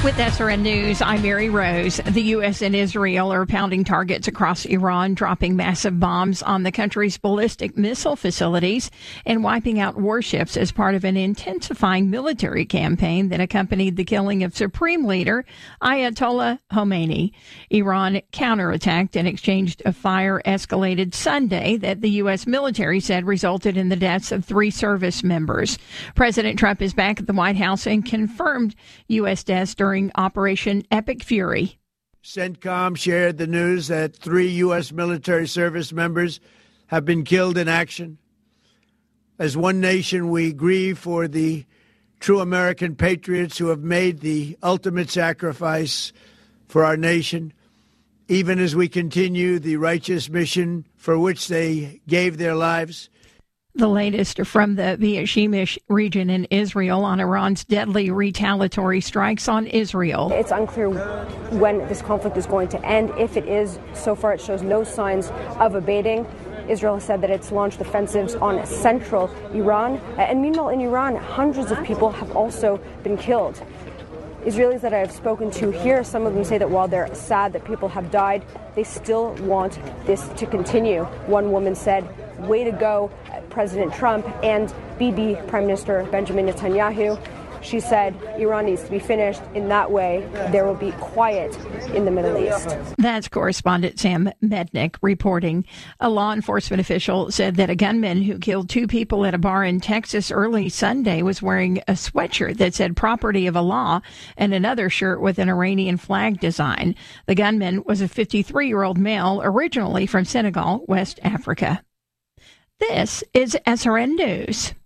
With SRN News, I'm Mary Rose. The U.S. and Israel are pounding targets across Iran, dropping massive bombs on the country's ballistic missile facilities and wiping out warships as part of an intensifying military campaign that accompanied the killing of Supreme Leader Ayatollah Khomeini. Iran counterattacked and exchanged a fire escalated Sunday that the U.S. military said resulted in the deaths of 3 service members. President Trump is back at the White House and confirmed U.S. deaths during Operation Epic Fury. CENTCOM shared the news that 3 U.S. military service members have been killed in action. As one nation, we grieve for the true American patriots who have made the ultimate sacrifice for our nation, even as we continue the righteous mission for which they gave their lives. The latest from the Beit Shemesh region in Israel on Iran's deadly retaliatory strikes on Israel. It's unclear when this conflict is going to end. If it is, so far it shows no signs of abating. Israel has said that it's launched offensives on central Iran. And meanwhile, in Iran, hundreds of people have also been killed. Israelis that I have spoken to here, some of them say that while they're sad that people have died, they still want this to continue. One woman said, "Way to go, President Trump and Bibi, Prime Minister Benjamin Netanyahu." She said Iran needs to be finished. In that way, there will be quiet in the Middle East. That's correspondent Sam Mednick reporting. A law enforcement official said that a gunman who killed 2 people at a bar in Texas early Sunday was wearing a sweatshirt that said "Property of Allah" and another shirt with an Iranian flag design. The gunman was a 53-year-old male originally from Senegal, West Africa. This is SRN News.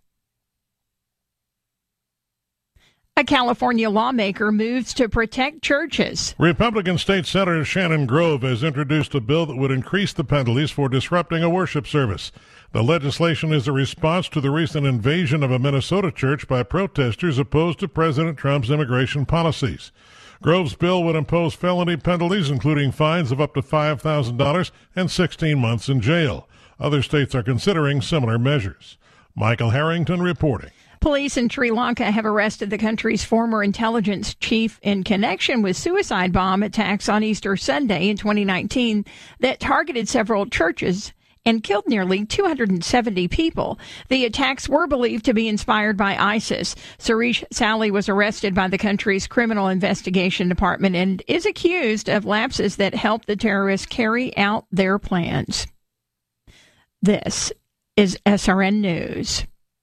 A California lawmaker moves to protect churches. Republican State Senator Shannon Grove has introduced a bill that would increase the penalties for disrupting a worship service. The legislation is a response to the recent invasion of a Minnesota church by protesters opposed to President Trump's immigration policies. Grove's bill would impose felony penalties, including fines of up to $5,000 and 16 months in jail. Other states are considering similar measures. Michael Harrington reporting. Police in Sri Lanka have arrested the country's former intelligence chief in connection with suicide bomb attacks on Easter Sunday in 2019 that targeted several churches and killed nearly 270 people. The attacks were believed to be inspired by ISIS. Suresh Sally was arrested by the country's Criminal Investigation Department and is accused of lapses that helped the terrorists carry out their plans. This is SRN News.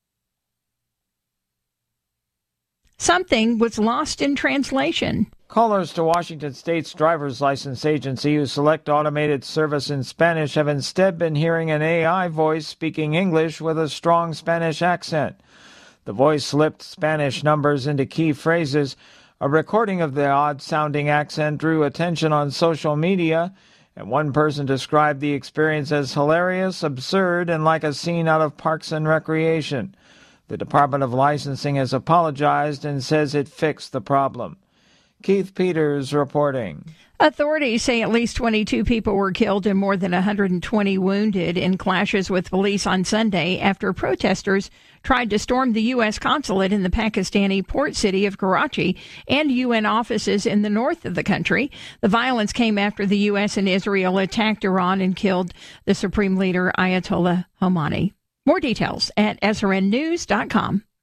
Something was lost in translation. Callers to Washington State's driver's license agency who select automated service in Spanish have instead been hearing an AI voice speaking English with a strong Spanish accent. The voice slipped Spanish numbers into key phrases. A recording of the odd-sounding accent drew attention on social media, and one person described the experience as hilarious, absurd, and like a scene out of Parks and Recreation. The Department of Licensing has apologized and says it fixed the problem. Keith Peters reporting. Authorities say at least 22 people were killed and more than 120 wounded in clashes with police on Sunday after protesters tried to storm the U.S. consulate in the Pakistani port city of Karachi and UN offices in the north of the country. The violence came after the U.S. and Israel attacked Iran and killed the Supreme Leader Ayatollah Khomeini. More details at srnnews.com.